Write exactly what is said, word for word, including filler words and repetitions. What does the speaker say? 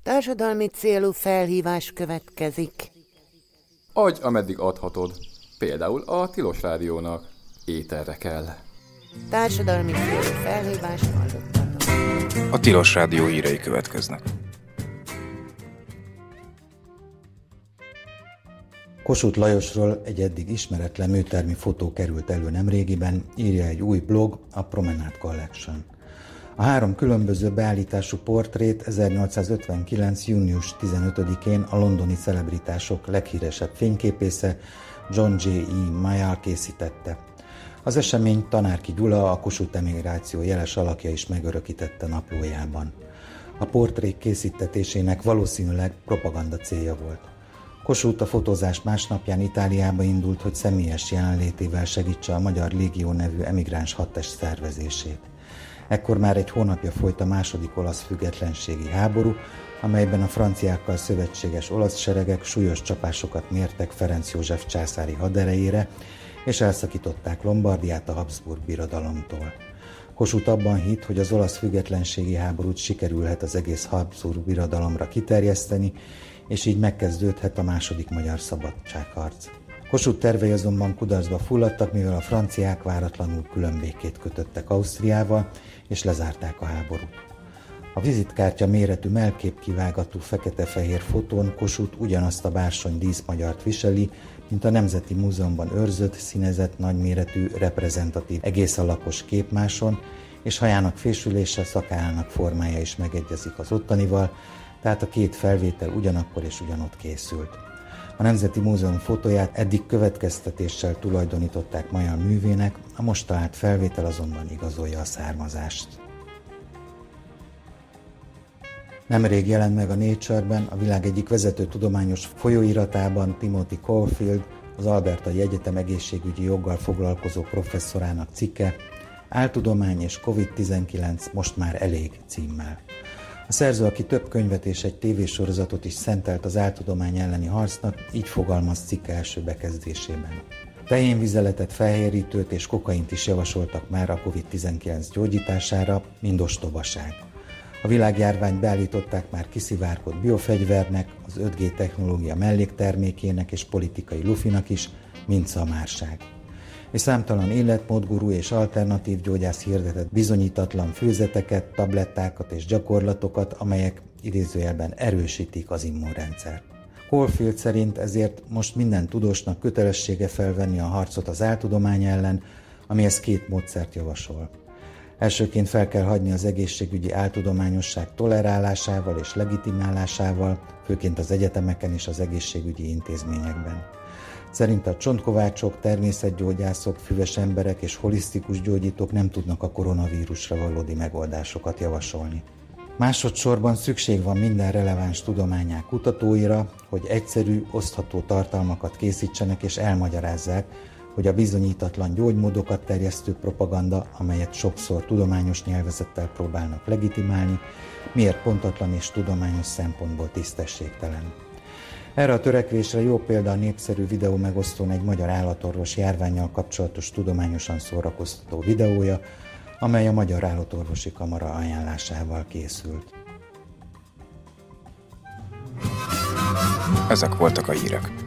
Társadalmi célú felhívás következik. Adj, ameddig adhatod. Például a Tilos Rádiónak. Éterre kell. Társadalmi célú felhívást hallottatok. A Tilos Rádió hírei következnek. Kossuth Lajosról egy eddig ismeretlen műtermi fotó került elő nemrégiben, írja egy új blog, a Promenade Collection. A három különböző beállítású portrét ezernyolcszázötvenkilenc. június tizenötödikén a londoni celebritások leghíresebb fényképésze, John J E Mayall készítette. Az esemény Tanárki Gyula, a Kossuth emigráció jeles alakja is megörökítette naplójában. A portrék készítetésének valószínűleg propaganda célja volt. Kossuth a fotózás másnapján Itáliába indult, hogy személyes jelenlétével segítse a Magyar Légió nevű emigráns hadtest szervezését. Ekkor már egy hónapja folyt a második olasz függetlenségi háború, amelyben a franciákkal szövetséges olasz seregek súlyos csapásokat mértek Ferenc József császári haderejére, és elszakították Lombardiát a Habsburg birodalomtól. Kossuth abban hitt, hogy az olasz függetlenségi háborút sikerülhet az egész Habsburg birodalomra kiterjeszteni, és így megkezdődhet a második magyar szabadságharc. Kossuth tervei azonban kudarcba fulladtak, mivel a franciák váratlanul különbékét kötöttek Ausztriával, és lezárták a háborút. A vizitkártya méretű mellképkivágatú fekete-fehér fotón Kossuth ugyanazt a bársony díszmagyart viseli, mint a Nemzeti Múzeumban őrzött, színezett, nagyméretű, reprezentatív egész alakos képmáson, és hajának fésülése, szakállának formája is megegyezik az ottanival, tehát a két felvétel ugyanakkor és ugyanott készült. A Nemzeti Múzeum fotóját eddig következtetéssel tulajdonították Mayall művének, a most talált felvétel azonban igazolja a származást. Nemrég jelent meg a Nature-ben, a világ egyik vezető tudományos folyóiratában Timothy Caulfield, az Albertai Egyetem egészségügyi joggal foglalkozó professzorának cikke, Áltudomány és kovid tizenkilenc most már elég címmel. A szerző, aki több könyvet és egy tévésorozatot is szentelt az áltudomány elleni harcnak, így fogalmaz cikke első bekezdésében. Tehénvizeletet, felhérítőt és kokaint is javasoltak már a kovid tizenkilenc gyógyítására, mind ostobaság. A világjárványt beállították már kiszivárgott biofegyvernek, az öt G technológia melléktermékének és politikai lufinak is, mind szamárság. És számtalan életmódgurú és alternatív gyógyász hirdetett bizonyítatlan főzeteket, tablettákat és gyakorlatokat, amelyek idézőjelben erősítik az immunrendszert. Caulfield szerint ezért most minden tudósnak kötelessége felvenni a harcot az áltudomány ellen, amihez két módszert javasol. Elsőként fel kell hagyni az egészségügyi áltudományosság tolerálásával és legitimálásával, főként az egyetemeken és az egészségügyi intézményekben. Szerint a csontkovácsok, természetgyógyászok, füves emberek és holisztikus gyógyítók nem tudnak a koronavírusra valódi megoldásokat javasolni. Másodszorban szükség van minden releváns tudományák kutatóira, hogy egyszerű, osztható tartalmakat készítsenek és elmagyarázzák, hogy a bizonyítatlan gyógymódokat terjesztő propaganda, amelyet sokszor tudományos nyelvezettel próbálnak legitimálni, miért pontatlan és tudományos szempontból tisztességtelen. Erre a törekvésre jó példa a népszerű videó megosztón egy magyar állatorvos járvánnyal kapcsolatos tudományosan szórakoztató videója, amely a Magyar Állatorvosi Kamara ajánlásával készült. Ezek voltak a hírek.